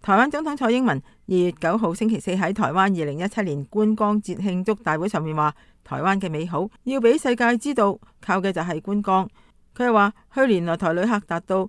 台灣總統蔡英文2月9號星期四喺台灣2017年觀光節慶祝大會上面話，台灣嘅美好要俾世界知道，靠嘅就係觀光。佢又話，去年來台旅客達到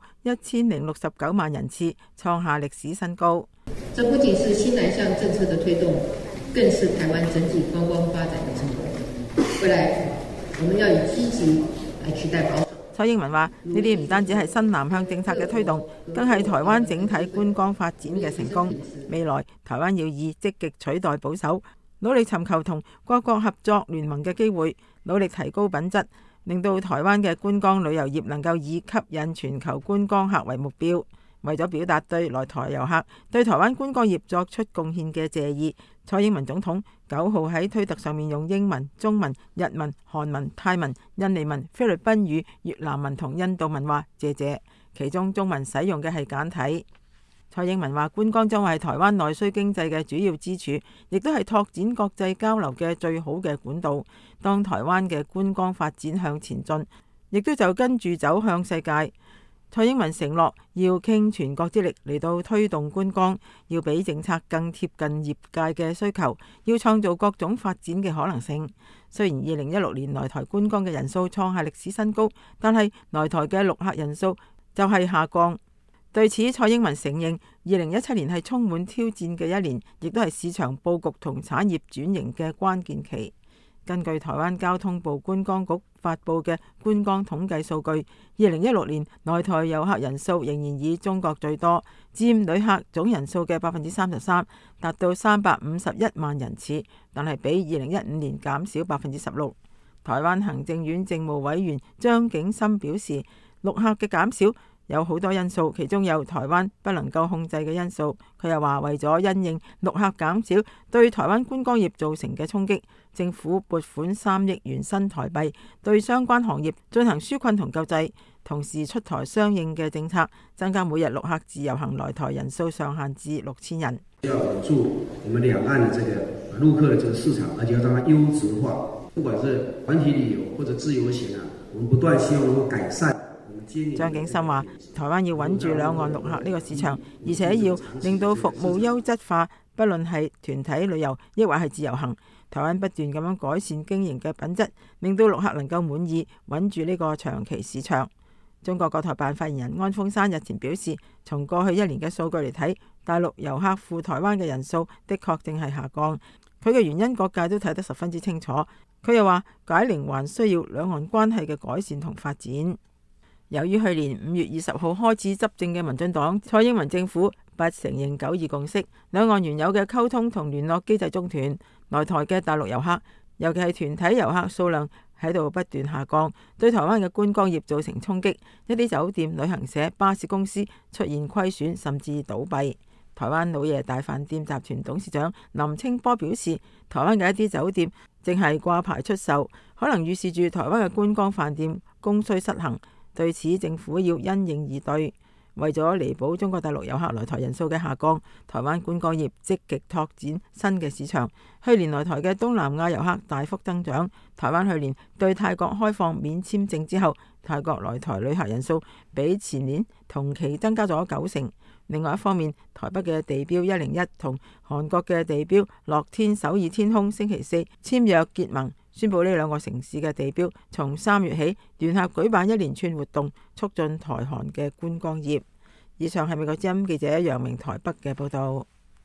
1069萬人次，創下歷史新高。 這不僅是新南向政策的推動，更是台灣整體觀光發展的成果。未來我們要以積極來取代保守。 蔡英文話：呢啲唔單止係新南向政策嘅推動，更係台灣整體觀光發展嘅成功。未來台灣要以積極取代保守，努力尋求同各國合作聯盟嘅機會，努力提高品質，令到台灣嘅觀光旅遊業能夠以吸引全球觀光客為目標。為咗表達對來台遊客對台灣觀光業作出貢獻嘅謝意，蔡英文總統9號喺推特上面用英文、中文、日文、韓文、泰文、印尼文、菲律賓語、越南文同印度文話謝謝，其中中文使用嘅係簡體。蔡英文話，觀光將係台灣內需經濟嘅主要支柱，亦都係拓展國際交流嘅最好嘅管道。當台灣嘅觀光發展向前進，亦都就跟住走向世界。蔡英文承諾要傾全國之力嚟到推動觀光，要比政策更貼近業界嘅需求，要創造各種發展嘅可能性。雖然2016年來台觀光嘅人數創下歷史新高，但係來台嘅陸客人數就係下降。對此，蔡英文承認2017年係充滿挑戰嘅一年，亦都係市場佈局同產業轉型嘅關鍵期。根據台灣交通部觀光局發布嘅觀光統計數據，2016年來台遊客人數仍然以中國最多，佔旅客總人數嘅33%，達到351萬人次，但係比2015年減少16%。台灣行政院政務委員張景森表示，陸客嘅減少有好多因素，其中有台灣不能夠控制嘅因素。佢又話，為咗因應陸客減少對台灣觀光業造成嘅衝擊，政府撥款3億元新台幣對相關行業進行紓困同救濟，同時出台相應嘅政策，增加每日陸客自由行來台人數上限至6000人。 要穩住我們兩岸的這個陸客的這個市場，而且要讓它優質化，不管是團體旅遊或者自由行啊，我們不斷希望能夠改善。 張景森話，台灣要穩住兩岸陸客呢個市場，而且要令到服務優質化，不論係團體旅遊抑或係自由行，台灣不斷咁樣改善經營嘅品質，令到陸客能夠滿意，穩住呢個長期市場。中國國台辦發言人安峰山日前表示，從過去1年嘅數據嚟睇，大陸遊客赴台灣嘅人數的確正係下降，佢嘅原因各界都睇得十分之清楚。佢又話，解鈴還需要兩岸關係嘅改善同發展。由於去年5月20號開始執政嘅民進黨蔡英文政府不承認9·2共識，兩岸原有嘅溝通同聯絡機制中斷，來台嘅大陸遊客，尤其係團體遊客數量喺度不斷下降，對台灣嘅觀光業造成衝擊，一啲酒店、旅行社、巴士公司出現虧損甚至倒閉。台灣老爺大飯店集團董事長林清波表示，台灣嘅一啲酒店正係掛牌出售，可能預示住台灣嘅觀光飯店供需失衡。對此，政府要因應而對。為咗彌補中國大陸遊客來台人數嘅下降，台灣觀光業積極拓展新嘅市場。去年來台嘅東南亞遊客大幅增長。台灣去年對泰國開放免簽證之後，泰國來台旅客人數比前年同期增加咗90%。另外一方面，台北嘅地標101同韓國嘅地標樂天首爾天空星期四簽約結盟，宣布呢兩個城市嘅地標從3月起聯合舉辦一連串活動，促進台韓嘅觀光業。以上係美國之音記者楊明台北嘅報道。